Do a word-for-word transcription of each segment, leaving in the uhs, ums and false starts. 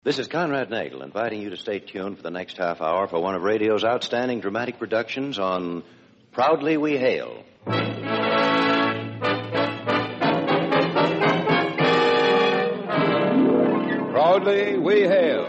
This is Conrad Nagel inviting you to stay tuned for the next half hour for one of radio's outstanding dramatic productions on Proudly We Hail. Proudly We Hail.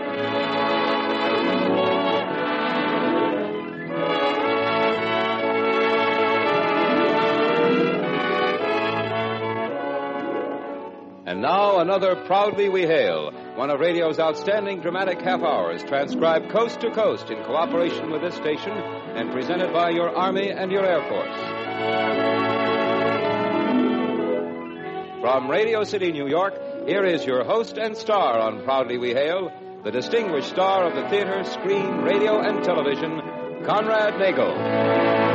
And now another Proudly We Hail, one of radio's outstanding dramatic half hours, transcribed coast to coast in cooperation with this station and presented by your Army and your Air Force. From Radio City, New York, here is your host and star on Proudly We Hail, the distinguished star of the theater, screen, radio, and television, Conrad Nagel.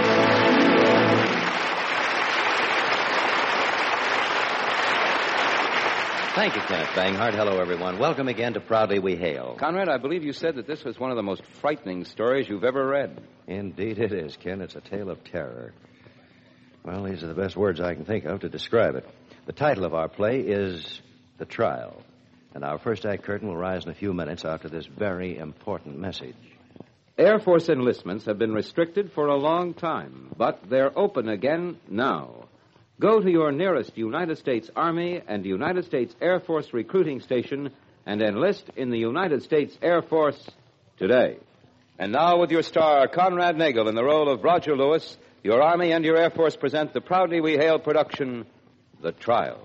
Thank you, Kenneth Banghart. Hello, everyone. Welcome again to Proudly We Hail. Conrad, I believe you said that this was one of the most frightening stories you've ever read. Indeed it is, Ken. It's a tale of terror. Well, these are the best words I can think of to describe it. The title of our play is The Trial, and our first act curtain will rise in a few minutes after this very important message. Air Force enlistments have been restricted for a long time, but they're open again now. Go to your nearest United States Army and United States Air Force recruiting station and enlist in the United States Air Force today. And now with your star, Conrad Nagel, in the role of Roger Lewis, your Army and your Air Force present the Proudly We Hail production, The Trial.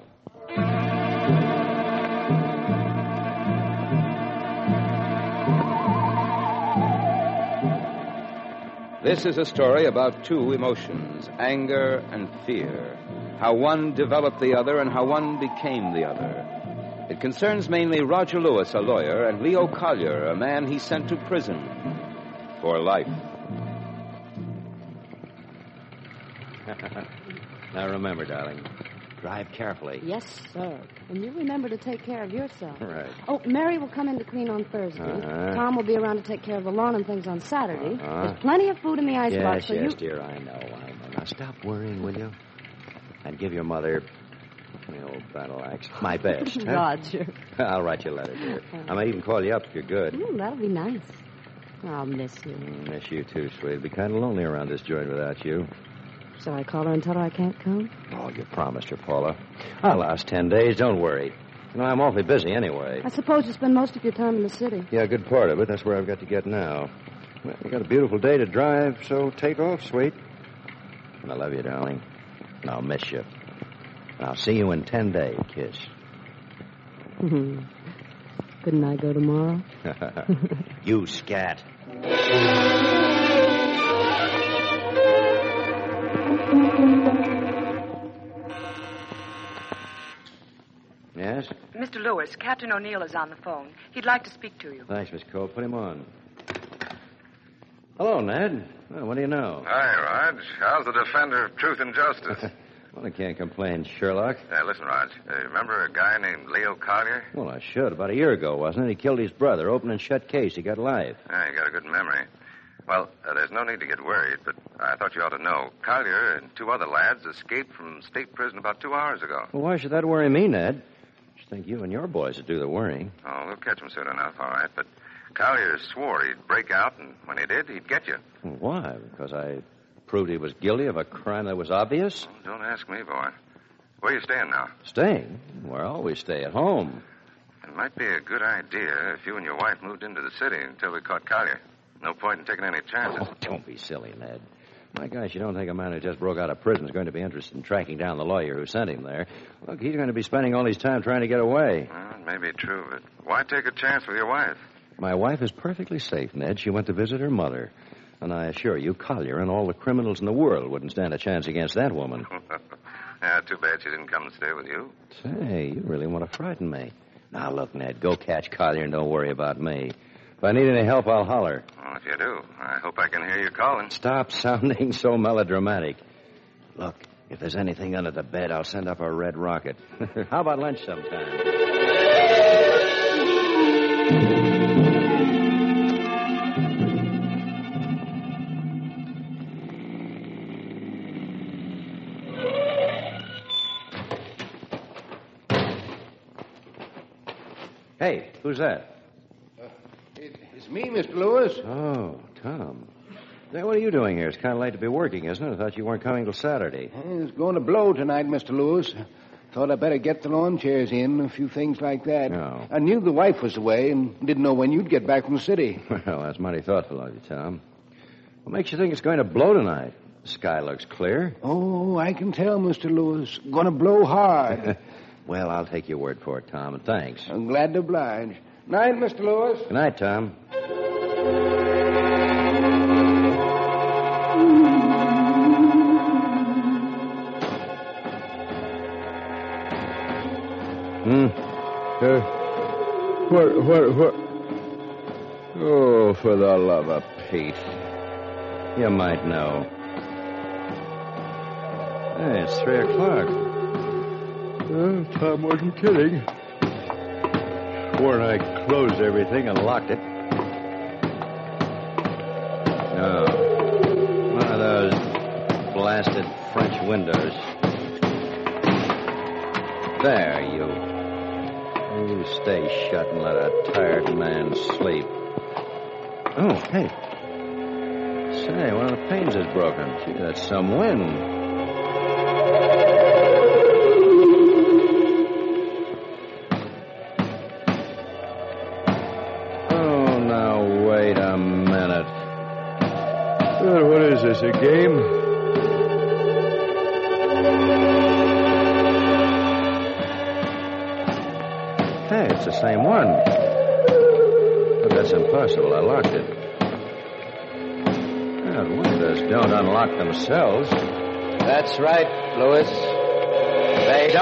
This is a story about two emotions, anger and fear. How one developed the other and how one became the other. It concerns mainly Roger Lewis, a lawyer, and Leo Collier, a man he sent to prison for life. Now remember, darling, drive carefully. Yes, sir. And you remember to take care of yourself. Right. Oh, Mary will come in to clean on Thursday. Uh-huh. Tom will be around to take care of the lawn and things on Saturday. Uh-huh. There's plenty of food in the icebox Yes, for yes, you. dear, I know, I know. Now stop worrying, will you? And give your mother, the old battle axe, my best. Huh? Roger. I'll write you a letter, dear. I might even call you up if you're good. Mm, that'll be nice. I'll miss you. Mm, miss you too, sweet. It'd be kind of lonely around this joint without you. Shall I call her and tell her I can't come? Oh, you promised her, Paula. I'll last ten days. Don't worry. You know, I'm awfully busy anyway. I suppose you spend most of your time in the city. Yeah, a good part of it. That's where I've got to get now. Well, you got a beautiful day to drive, so take off, sweet. And I love you, darling. And I'll miss you. And I'll see you in ten days, kiss. Couldn't I go tomorrow? You scat. Yes? Mister Lewis, Captain O'Neill is on the phone. He'd like to speak to you. Thanks, Miss Cole. Put him on. Hello, Ned. Well, what do you know? Hi, Rog. How's the defender of truth and justice? Well, I can't complain, Sherlock. uh, listen, Rog. Uh, remember a guy named Leo Collier? Well, I should. About a year ago, wasn't it? He killed his brother. Open and shut case. He got life. Yeah, you got a good memory. Well, uh, there's no need to get worried, but I thought you ought to know. Collier and two other lads escaped from state prison about two hours ago. Well, why should that worry me, Ned? I just think you and your boys would do the worrying. Oh, we'll catch them soon enough, all right. But Collier swore he'd break out, and when he did, he'd get you. Well, why? Because I proved he was guilty of a crime that was obvious? Well, don't ask me, boy. Where are you staying now? Staying? Where I always stay, at home. It might be a good idea if you and your wife moved into the city until we caught Collier. No point in taking any chances. Oh, don't be silly, Ned. My gosh, you don't think a man who just broke out of prison is going to be interested in tracking down the lawyer who sent him there. Look, he's going to be spending all his time trying to get away. Well, it may be true, but why take a chance with your wife? My wife is perfectly safe, Ned. She went to visit her mother. And I assure you, Collier and all the criminals in the world wouldn't stand a chance against that woman. Yeah, too bad she didn't come and stay with you. Say, you really want to frighten me. Now, look, Ned, go catch Collier and don't worry about me. If I need any help, I'll holler. Well, if you do, I hope I can hear you calling. Stop sounding so melodramatic. Look, if there's anything under the bed, I'll send up a red rocket. How about lunch sometime? Hey, who's that? Uh, it, it's me, Mister Lewis. Oh, Tom. Now, what are you doing here? It's kind of late to be working, isn't it? I thought you weren't coming till Saturday. It's going to blow tonight, Mister Lewis. Thought I'd better get the lawn chairs in, a few things like that. Oh. I knew the wife was away and didn't know when you'd get back from the city. Well, that's mighty thoughtful of you, Tom. What makes you think it's going to blow tonight? The sky looks clear. Oh, I can tell, Mister Lewis. Going to blow hard. Well, I'll take your word for it, Tom, and thanks. I'm glad to oblige. Night, Mister Lewis. Good night, Tom. Hmm. Uh, what, what, what? Oh, for the love of Pete. You might know. Hey, it's three o'clock. Uh, Tom wasn't kidding. Swore I closed everything and locked it. No. One of those blasted French windows. There, you. You stay shut and let a tired man sleep. Oh, hey. Say, one of the panes is broken. Gee, that's some wind. Oh, now, wait a minute. Uh, what is this, a game? Hey, it's the same one. But that's impossible. I locked it. Well, windows don't unlock themselves. That's right, Lewis. They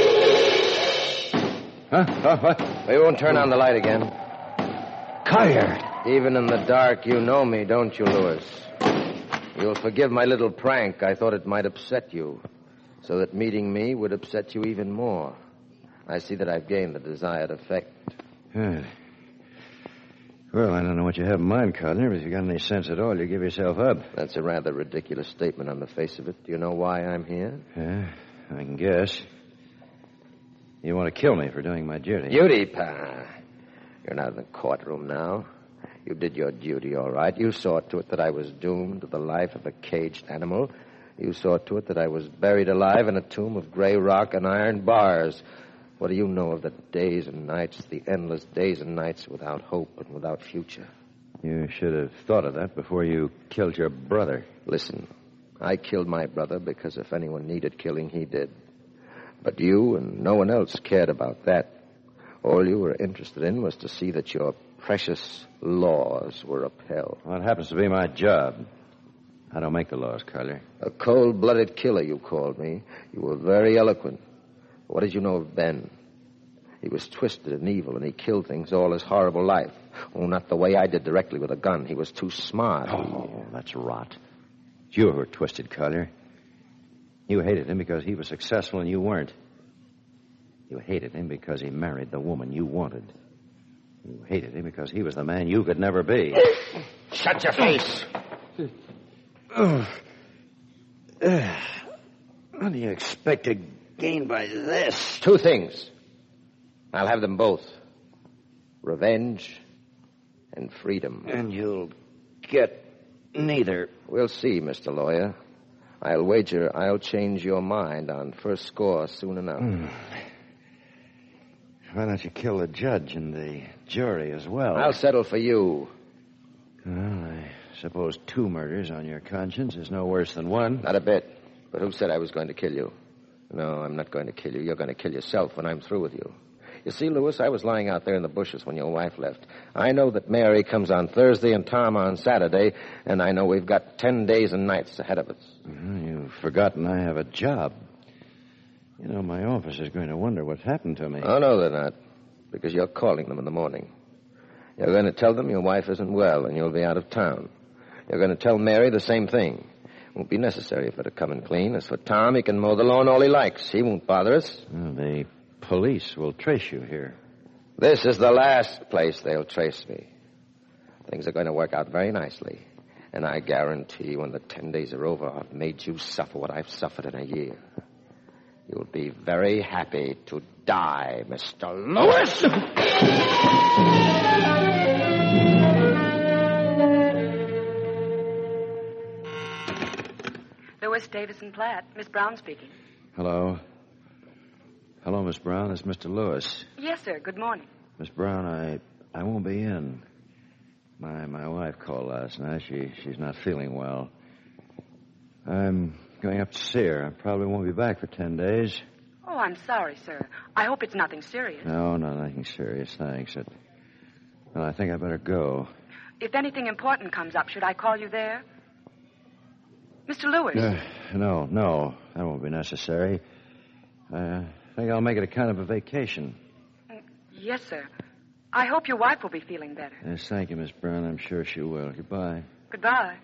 don't. Huh? Oh, what? We won't turn on the light again. Collier! Even in the dark, you know me, don't you, Lewis? You'll forgive my little prank. I thought it might upset you, so that meeting me would upset you even more. I see that I've gained the desired effect. Good. Well, I don't know what you have in mind, Collier, but if you got any sense at all, you give yourself up. That's a rather ridiculous statement on the face of it. Do you know why I'm here? Yeah, I can guess. You want to kill me for doing my duty. Duty, Pa. You're not in the courtroom now. You did your duty, all right. You saw to it that I was doomed to the life of a caged animal. You saw to it that I was buried alive in a tomb of gray rock and iron bars. What do you know of the days and nights, the endless days and nights without hope and without future? You should have thought of that before you killed your brother. Listen, I killed my brother because if anyone needed killing, he did. But you and no one else cared about that. All you were interested in was to see that your precious laws were upheld. Well, it happens to be my job. I don't make the laws, Collier. A cold-blooded killer, you called me. You were very eloquent. What did you know of Ben? He was twisted and evil, and he killed things all his horrible life. Oh, not the way I did directly with a gun. He was too smart. Oh, that's rot. You were twisted, Collier. You hated him because he was successful and you weren't. You hated him because he married the woman you wanted. You hated him because he was the man you could never be. Shut your face. Oh. Uh, what do you expect to gain by this? Two things. I'll have them both. Revenge and freedom. And you'll get neither. We'll see, Mister Lawyer. I'll wager I'll change your mind on first score soon enough. Hmm. Why don't you kill the judge and the jury as well? I'll settle for you. Well, I suppose two murders on your conscience is no worse than one. Not a bit. But who said I was going to kill you? No, I'm not going to kill you. You're going to kill yourself when I'm through with you. You see, Lewis, I was lying out there in the bushes when your wife left. I know that Mary comes on Thursday and Tom on Saturday, and I know we've got ten days and nights ahead of us. Well, you've forgotten I have a job. You know, my office is going to wonder what's happened to me. Oh, no, they're not, because you're calling them in the morning. You're going to tell them your wife isn't well and you'll be out of town. You're going to tell Mary the same thing. It won't be necessary for her to come and clean. As for Tom, he can mow the lawn all he likes. He won't bother us. Well, the police will trace you here. This is the last place they'll trace me. Things are going to work out very nicely. And I guarantee when the ten days are over, I've made you suffer what I've suffered in a year. You'll be very happy to die, Mister Lewis. Davis and Platt. Miss Brown speaking. Hello. Hello, Miss Brown. It's Mister Lewis. Yes, sir. Good morning. Miss Brown, I I won't be in. My my wife called last night. She she's not feeling well. I'm going up to see her. I probably won't be back for ten days. Oh, I'm sorry, sir. I hope it's nothing serious. No, no, nothing serious. Thanks. It, well, I think I better go. If anything important comes up, should I call you there? Mister Lewis. Uh, no, no, that won't be necessary. I think I'll make it a kind of a vacation. Yes, sir. I hope your wife will be feeling better. Yes, thank you, Miss Brown. I'm sure she will. Goodbye. Goodbye.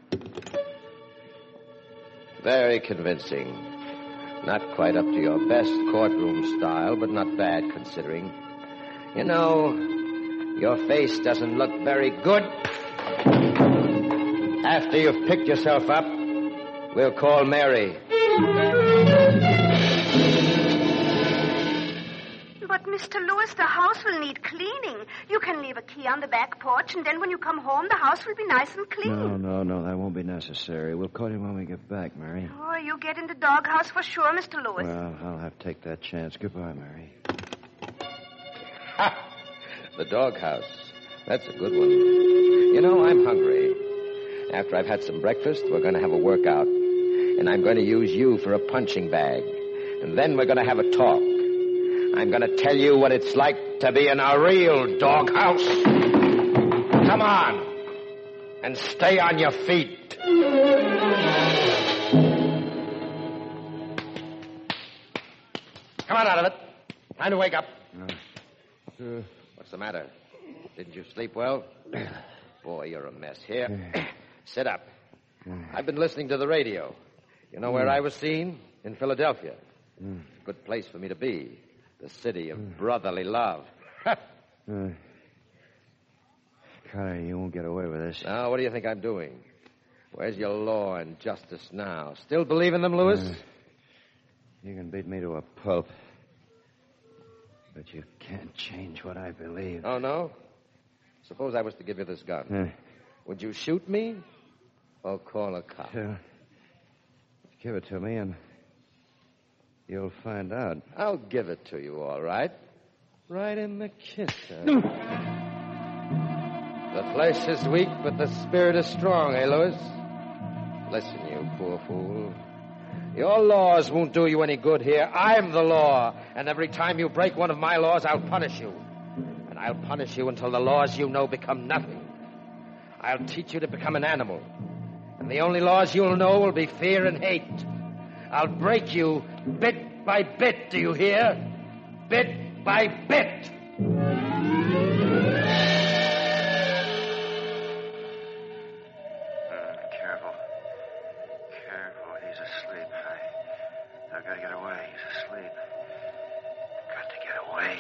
Very convincing. Not quite up to your best courtroom style, but not bad considering. You know, your face doesn't look very good. After you've picked yourself up, we'll call Mary. But, Mister Lewis, the house will need cleaning. You can leave a key on the back porch, and then when you come home, the house will be nice and clean. No, no, no, that won't be necessary. We'll call you when we get back, Mary. Oh, you get in the doghouse for sure, Mister Lewis. Well, I'll have to take that chance. Goodbye, Mary. Ha! The doghouse. That's a good one. You know, I'm hungry. After I've had some breakfast, we're going to have a workout. And I'm going to use you for a punching bag. And then we're going to have a talk. I'm going to tell you what it's like to be in a real doghouse. Come on. And stay on your feet. Come on out of it. Time to wake up. Uh, uh, What's the matter? Didn't you sleep well? Boy, you're a mess. Here, sit up. I've been listening to the radio. You know where I was seen? In Philadelphia. Good place for me to be. The city of brotherly love. uh, Carter, you won't get away with this. Now, what do you think I'm doing? Where's your law and justice now? Still believe in them, Lewis? Uh, you can beat me to a pulp. But you can't change what I believe. Oh, no? Suppose I was to give you this gun. Uh, Would you shoot me or call a cop? uh, give it to me and you'll find out. I'll give it to you, all right. Right in the kisser. The flesh is weak, but the spirit is strong, eh, Lewis? Listen, you poor fool. Your laws won't do you any good here. I'm the law, and every time you break one of my laws, I'll punish you. And I'll punish you until the laws you know become nothing. I'll teach you to become an animal. And the only laws you'll know will be fear and hate. I'll break you bit by bit, do you hear? Bit by bit. Careful. Careful. He's asleep. I, I've got to get away. He's asleep. Got to get away.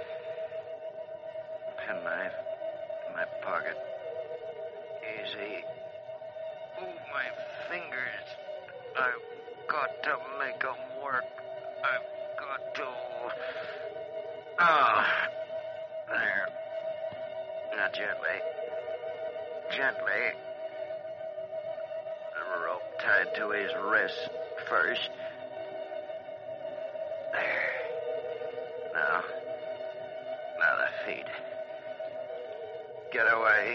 Penknife in my pocket. Easy. Move my fingers. I've got to make them work. I've got to. Oh. There. Now, gently. Gently. The rope tied to his wrist first. There. Now. Now the feet. Get away.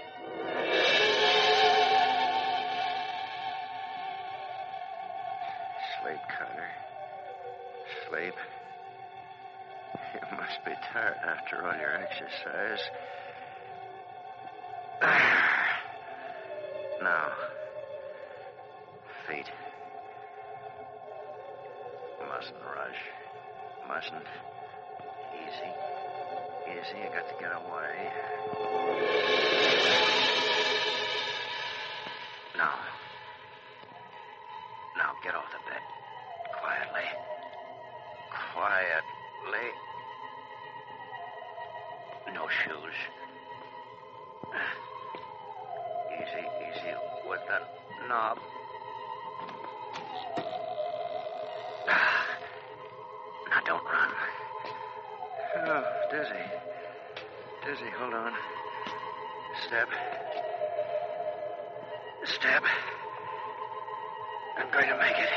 Sleep, Carter. Sleep. You must be tired after all your exercise. Now. Feet. Mustn't rush. Mustn't. Easy. Easy. I got to get away. Now. Now get off the bed. Quietly. Quietly. No shoes. Easy, easy with the knob. Now don't run. Oh, dizzy. Dizzy, hold on. Step. Step. I'm going to make it.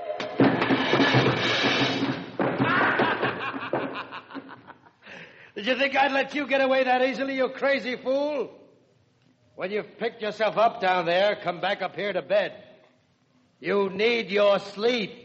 Did you think I'd let you get away that easily, you crazy fool? When you've picked yourself up down there, come back up here to bed. You need your sleep.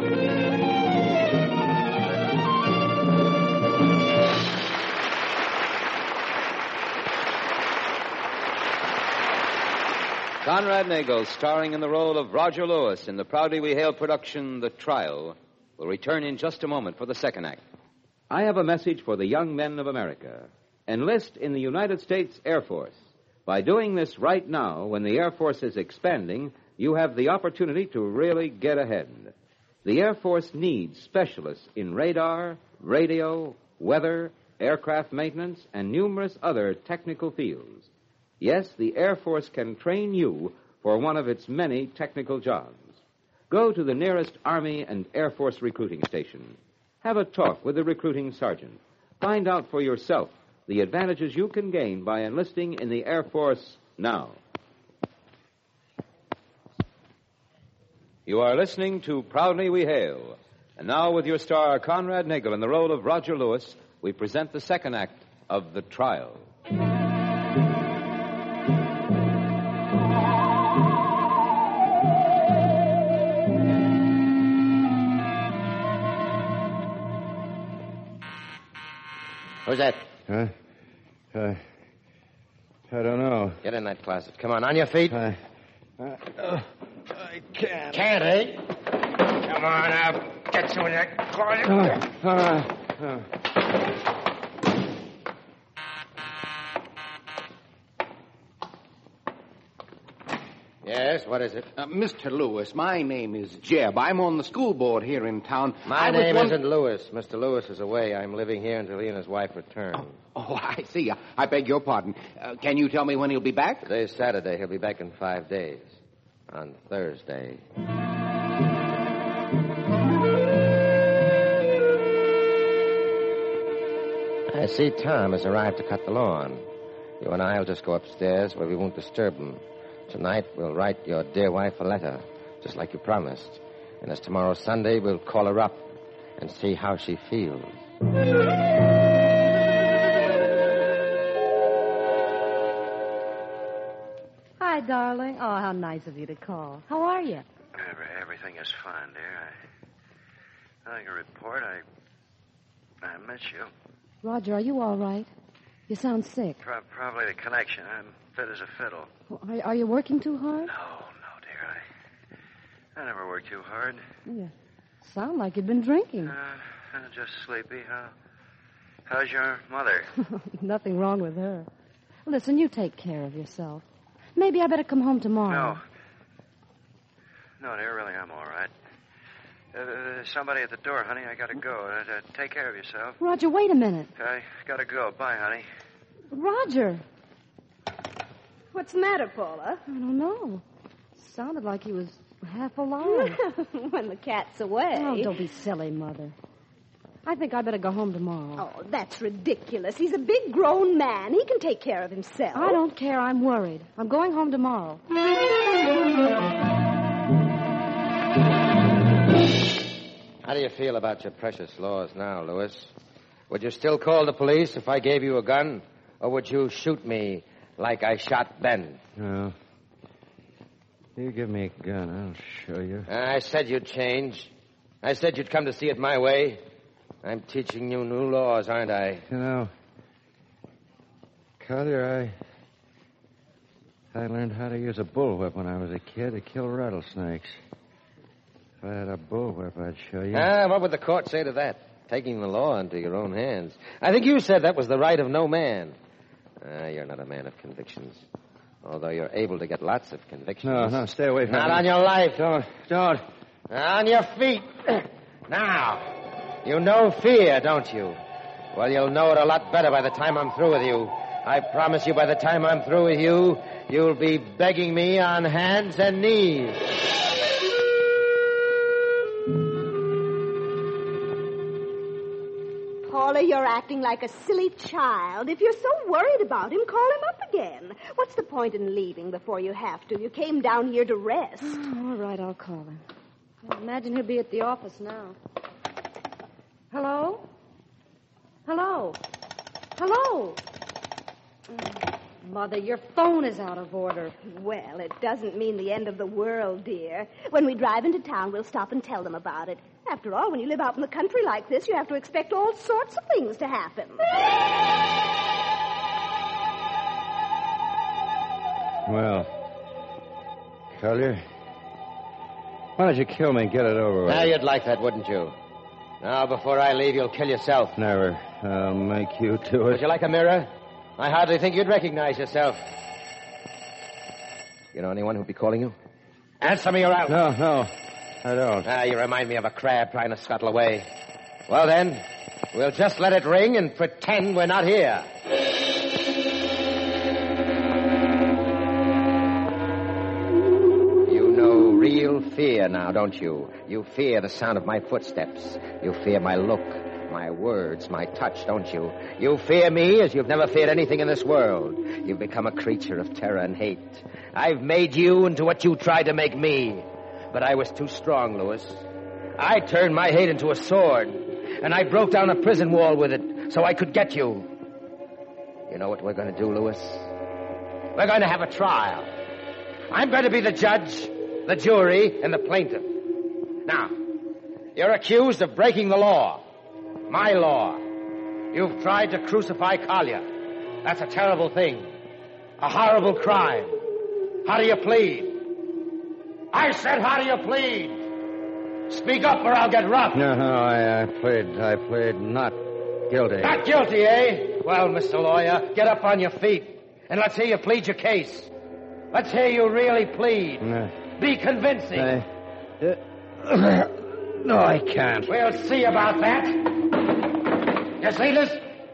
Conrad Nagel, starring in the role of Roger Lewis in the proudly we hail production The Trial, will return in just a moment for the second act. I have a message for the young men of America. Enlist in the United States Air Force. By doing this right now, when the Air Force is expanding, you have the opportunity to really get ahead. The Air Force needs specialists in radar, radio, weather, aircraft maintenance, and numerous other technical fields. Yes, the Air Force can train you for one of its many technical jobs. Go to the nearest Army and Air Force recruiting station. Have a talk with the recruiting sergeant. Find out for yourself the advantages you can gain by enlisting in the Air Force now. You are listening to Proudly We Hail. And now with your star, Conrad Nagel, in the role of Roger Lewis, we present the second act of The Trial. Who's that? Huh? Uh, I don't know. Get in that closet. Come on, on your feet. I, I, uh, I can't. Can't, eh? Come on, I'll get you in that closet. Uh, uh, uh. Yes, what is it? Uh, Mister Lewis, my name is Jeb. I'm on the school board here in town. My I name was isn't Lewis. Mister Lewis is away. I'm living here until he and his wife return. Oh, oh I see. I, I beg your pardon. Uh, can you tell me when he'll be back? Today's Saturday. He'll be back in five days. On Thursday. I see Tom has arrived to cut the lawn. You and I will just go upstairs where we won't disturb him. Tonight, we'll write your dear wife a letter, just like you promised. And as tomorrow's Sunday, we'll call her up and see how she feels. Hi, darling. Oh, how nice of you to call. How are you? Everything is fine, dear. I, I can report. I, I miss you. Roger, are you all right? You sound sick. Pro- probably the connection. I'm fit as a fiddle. Well, Are, are you working too hard? No, no, dear. I, I never work too hard. You sound like you've been drinking. Uh, I'm just sleepy. How, how's your mother? Nothing wrong with her. Listen, you take care of yourself. Maybe I better come home tomorrow. No. No, dear, really, I'm all right. Uh, there's somebody at the door, honey. I gotta go. Uh, uh, take care of yourself. Roger, wait a minute. I gotta go. Bye, honey. Roger. What's the matter, Paula? I don't know. Sounded like he was half alive. When the cat's away. Oh, don't be silly, Mother. I think I better go home tomorrow. Oh, that's ridiculous. He's a big grown man. He can take care of himself. I don't care. I'm worried. I'm going home tomorrow. How do you feel about your precious laws now, Lewis? Would you still call the police if I gave you a gun? Or would you shoot me like I shot Ben? No. You give me a gun, I'll show you. I said you'd change. I said you'd come to see it my way. I'm teaching you new laws, aren't I? You know, Collier, I... I learned how to use a bullwhip when I was a kid to kill rattlesnakes. If I had a bullwhip, I'd show you. Ah, what would the court say to that? Taking the law into your own hands. I think you said that was the right of no man. Ah, you're not a man of convictions. Although you're able to get lots of convictions. No, no, stay away from me. Not on your life. Don't, don't. On your feet. Now, you know fear, don't you? Well, you'll know it a lot better by the time I'm through with you. I promise you by the time I'm through with you, you'll be begging me on hands and knees. Paula, you're acting acting like a silly child. If you're so worried about him, call him up again. What's the point in leaving before you have to? You came down here to rest. Oh, all right, I'll call him. I imagine he'll be at the office now. Hello? Hello? Hello? Oh, Mother, your phone is out of order. Well, it doesn't mean the end of the world, dear. When we drive into town, we'll stop and tell them about it. After all, when you live out in the country like this, you have to expect all sorts of things to happen. Well, Collier, why don't you kill me and get it over with? Now, you'd like that, wouldn't you? Now, before I leave, you'll kill yourself. Never. I'll make you do it. Would you like a mirror? I hardly think you'd recognize yourself. You know anyone who'd be calling you? Answer me or out. No, no, I don't. Ah, you remind me of a crab trying to scuttle away. Well, then, we'll just let it ring and pretend we're not here. You know real fear now, don't you? You fear the sound of my footsteps. You fear my look, my words, my touch, don't you? You fear me as you've never feared anything in this world. You've become a creature of terror and hate. I've made you into what you tried to make me. But I was too strong, Louis. I turned my hate into a sword, and I broke down a prison wall with it so I could get you. You know what we're going to do, Louis? We're going to have a trial. I'm going to be the judge, the jury, and the plaintiff. Now, you're accused of breaking the law. My law. You've tried to crucify Collier. That's a terrible thing. A horrible crime. How do you plead? I said, how do you plead? Speak up or I'll get rough. No, no, I, I plead, I plead not guilty. Not guilty, eh? Well, Mister Lawyer, get up on your feet and let's hear you plead your case. Let's hear you really plead. No. Be convincing. I, uh, no, I can't. We'll see about that. You see this?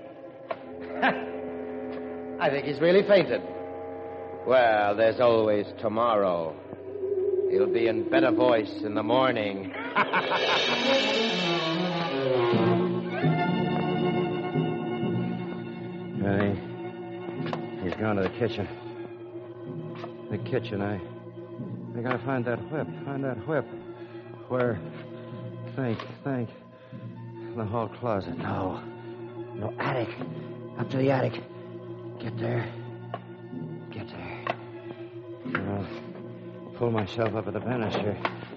I think he's really fainted. Well, there's always tomorrow. He'll be in better voice in the morning. Hey, he's gone to the kitchen. The kitchen, I... I gotta find that whip. Find that whip. Where... Think, think. The hall closet. No. No, attic. Up to the attic. Get there. Get there. I'll pull myself up at the banister.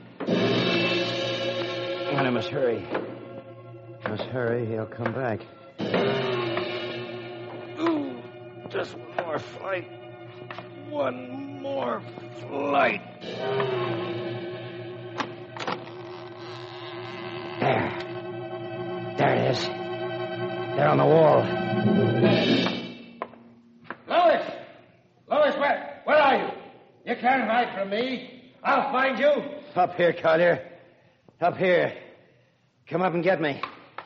And I must hurry. Must hurry. He'll come back. Ooh, just one more flight. One more flight. There. There it is. There on the wall. Lois! Lois, where, where are you? You can't hide from me. I'll find you. Up here, Collier. Up here. Come up and get me.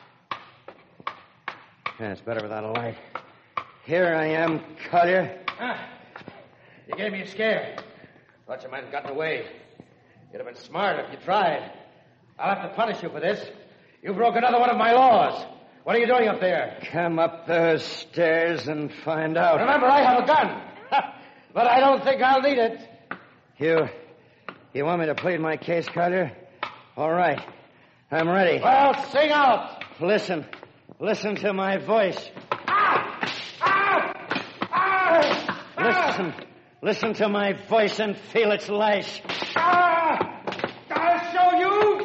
Yeah, it's better without a light. Here I am, Collier. Ah, you gave me a scare. Thought you might have gotten away. You'd have been smart if you tried. I'll have to punish you for this. You broke another one of my laws. What are you doing up there? Come up those stairs and find out. Remember, I have a gun. But I don't think I'll need it. You... You want me to plead my case, Collier? All right. I'm ready. Well, sing out. Listen. Listen to my voice. Ah! Ah! Ah! Listen. Listen to my voice and feel its lash. Ah! I'll show you.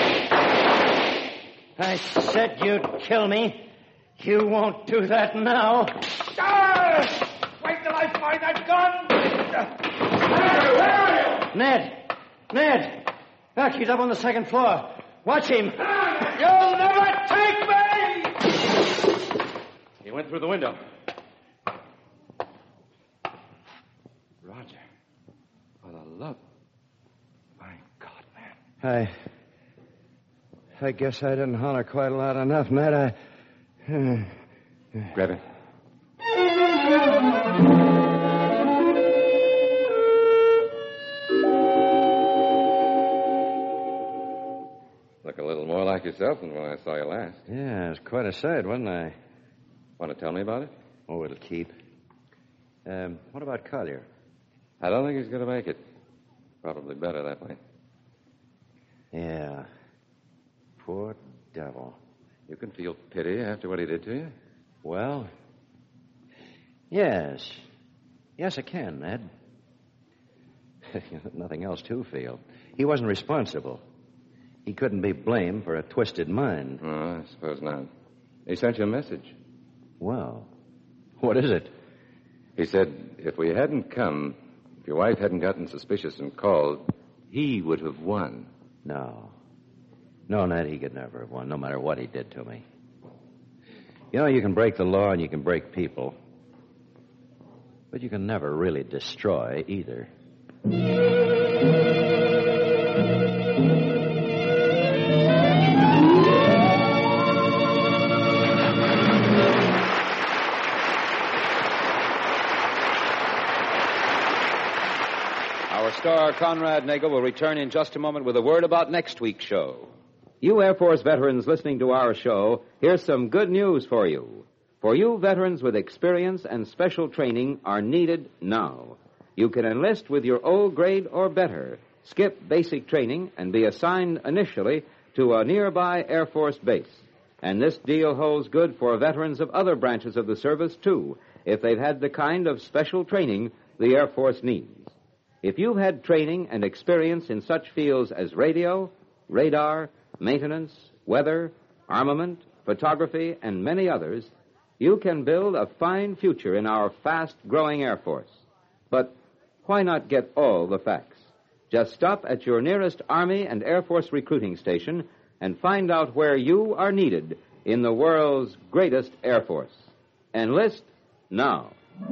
I said you'd kill me. You won't do that now. Ah! Wait till I find that gun. Where are you? Ned. Ned. Look, he's up on the second floor. Watch him. You'll never take me! He went through the window. Roger. For the love. My God, man. I... I guess I didn't holler quite loud enough, Ned. I... Grab it. Look a little more like yourself than when I saw you last. Yeah, it was quite a sight, wasn't I? Want to tell me about it? Oh, it'll keep. Um, what about Collier? I don't think he's going to make it. Probably better that way. Yeah. Poor devil. You can feel pity after what he did to you? Well, yes. Yes, I can, Ned. Nothing else to feel. He wasn't responsible. He couldn't be blamed for a twisted mind. Oh, I suppose not. He sent you a message. Well, what is it? He said if we hadn't come, if your wife hadn't gotten suspicious and called, he would have won. No. No, Ned, he could never have won, no matter what he did to me. You know, you can break the law and you can break people. But you can never really destroy either. Our star, Conrad Nagel, will return in just a moment with a word about next week's show. You Air Force veterans listening to our show, here's some good news for you. For you veterans with experience and special training are needed now. You can enlist with your old grade or better, skip basic training, and be assigned initially to a nearby Air Force base. And this deal holds good for veterans of other branches of the service, too, if they've had the kind of special training the Air Force needs. If you've had training and experience in such fields as radio, radar, maintenance, weather, armament, photography, and many others, you can build a fine future in our fast-growing Air Force. But why not get all the facts? Just stop at your nearest Army and Air Force recruiting station and find out where you are needed in the world's greatest Air Force. Enlist now.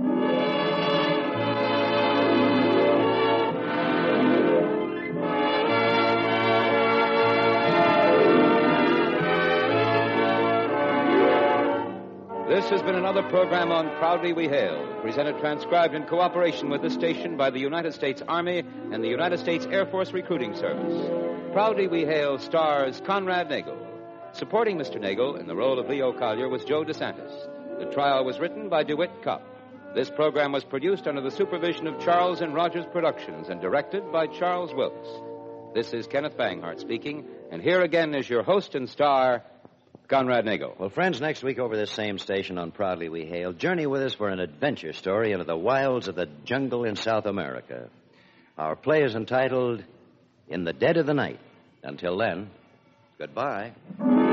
This has been another program on Proudly We Hail, presented transcribed in cooperation with this station by the United States Army and the United States Air Force Recruiting Service. Proudly We Hail stars Conrad Nagel. Supporting Mister Nagel in the role of Leo Collier was Joe DeSantis. The trial was written by DeWitt Kopp. This program was produced under the supervision of Charles and Rogers Productions and directed by Charles Wilkes. This is Kenneth Banghart speaking, and here again is your host and star, Conrad Nagel. Well, friends, next week over this same station on Proudly We Hail, journey with us for an adventure story into the wilds of the jungle in South America. Our play is entitled In the Dead of the Night. Until then, goodbye.